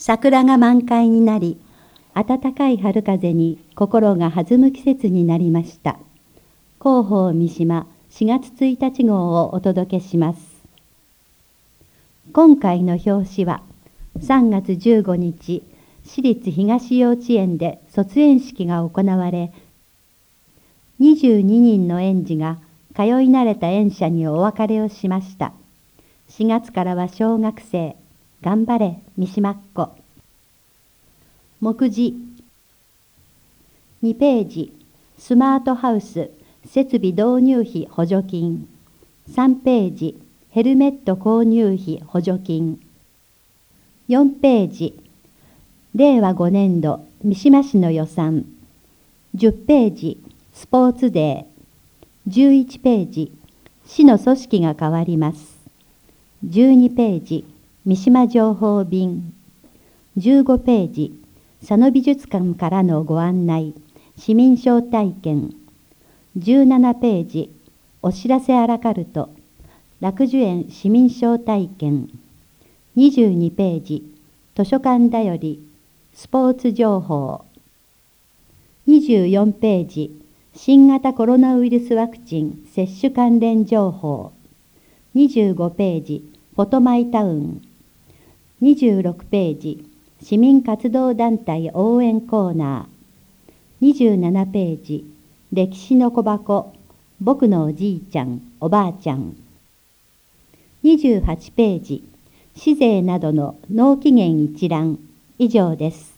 桜が満開になり、暖かい春風に心が弾む季節になりました。広報三島4月1日号をお届けします。今回の表紙は3月15日、私立東幼稚園で卒園式が行われ、22人の園児が通い慣れた園舎にお別れをしました。4月からは小学生、頑張れ三島っ子。目次2ページ、スマートハウス設備導入費補助金。3ページ、ヘルメット購入費補助金。4ページ、令和5年度三島市の予算。10ページ、スポーツデー。11ページ、市の組織が変わります。12ページ、三島情報便。15ページ、佐野美術館からのご案内、市民招待券。17ページ、お知らせアラカルト、楽寿園市民招待券。22ページ、図書館だより、スポーツ情報。24ページ、新型コロナウイルスワクチン接種関連情報。25ページ、フォトマイタウン。26ページ、市民活動団体応援コーナー。27ページ、歴史の小箱、僕のおじいちゃん、おばあちゃん。28ページ、市税などの納期限一覧。以上です。